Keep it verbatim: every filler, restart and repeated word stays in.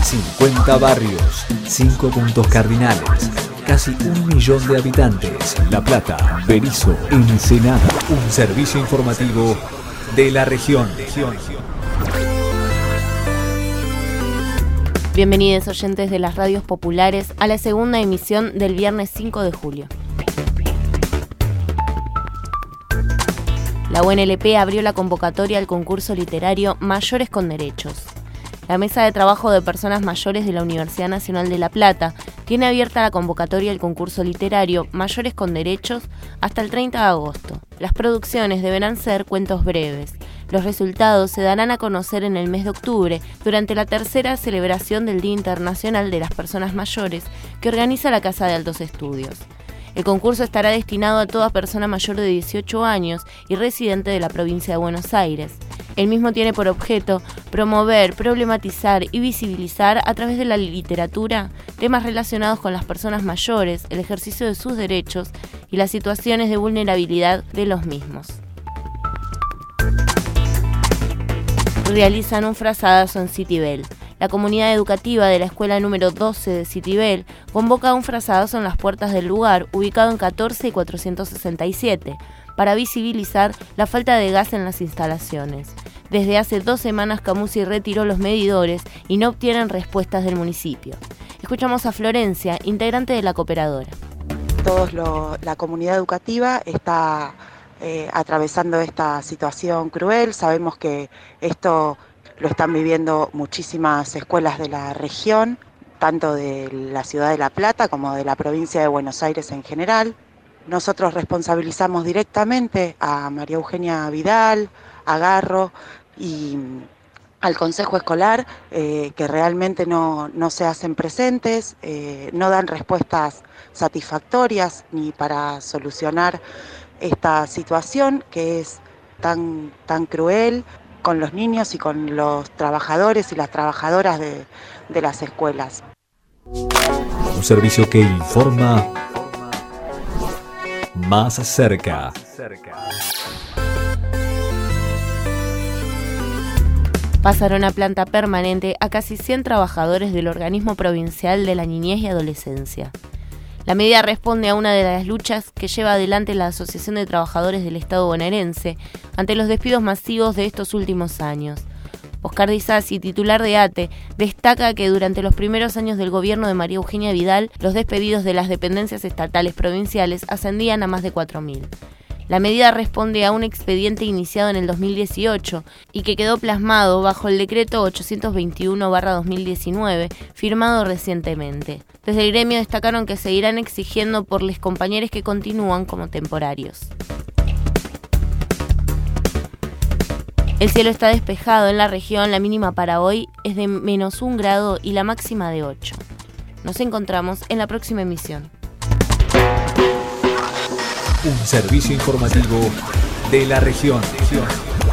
cincuenta barrios, cinco puntos cardinales, casi un millón de habitantes. La Plata, Berisso, Ensenada. Un servicio informativo de la región. Bienvenidos oyentes de las radios populares a la segunda emisión del viernes cinco de julio. La U N L P abrió la convocatoria al concurso literario Mayores con Derechos. La Mesa de Trabajo de Personas Mayores de la Universidad Nacional de La Plata tiene abierta la convocatoria al concurso literario Mayores con Derechos hasta el treinta de agosto. Las producciones deberán ser cuentos breves. Los resultados se darán a conocer en el mes de octubre durante la tercera celebración del Día Internacional de las Personas Mayores que organiza la Casa de Altos Estudios. El concurso estará destinado a toda persona mayor de dieciocho años y residente de la provincia de Buenos Aires. El mismo tiene por objeto promover, problematizar y visibilizar a través de la literatura temas relacionados con las personas mayores, el ejercicio de sus derechos y las situaciones de vulnerabilidad de los mismos. Realizan un frazadazo en Citibel. La comunidad educativa de la escuela número doce de Citibel convoca un frazadazo en las puertas del lugar, ubicado en catorce y cuatrocientos sesenta y siete, para visibilizar la falta de gas en las instalaciones. Desde hace dos semanas Camusi retiró los medidores y no obtienen respuestas del municipio. Escuchamos a Florencia, integrante de la cooperadora. Todos lo, la comunidad educativa está eh, atravesando esta situación cruel. Sabemos que esto lo están viviendo muchísimas escuelas de la región, tanto de la ciudad de La Plata como de la provincia de Buenos Aires en general. Nosotros responsabilizamos directamente a María Eugenia Vidal, a Garro y al Consejo Escolar, eh, que realmente no, no se hacen presentes, eh, no dan respuestas satisfactorias ni para solucionar esta situación que es tan, tan cruel con los niños y con los trabajadores y las trabajadoras de, de las escuelas. Un servicio que informa más cerca. Pasaron a planta permanente a casi cien trabajadores del Organismo Provincial de la Niñez y Adolescencia. La medida responde a una de las luchas que lleva adelante la Asociación de Trabajadores del Estado bonaerense ante los despidos masivos de estos últimos años. Oscar Di Sassi, titular de A T E, destaca que durante los primeros años del gobierno de María Eugenia Vidal, los despedidos de las dependencias estatales provinciales ascendían a más de cuatro mil. La medida responde a un expediente iniciado en el dos mil dieciocho y que quedó plasmado bajo el decreto ochocientos veintiuno barra dos mil diecinueve, firmado recientemente. Desde el gremio destacaron que seguirán exigiendo por los compañeros que continúan como temporarios. El cielo está despejado en la región, la mínima para hoy es de menos un grado y la máxima de ocho. Nos encontramos en la próxima emisión. Un servicio informativo de la región.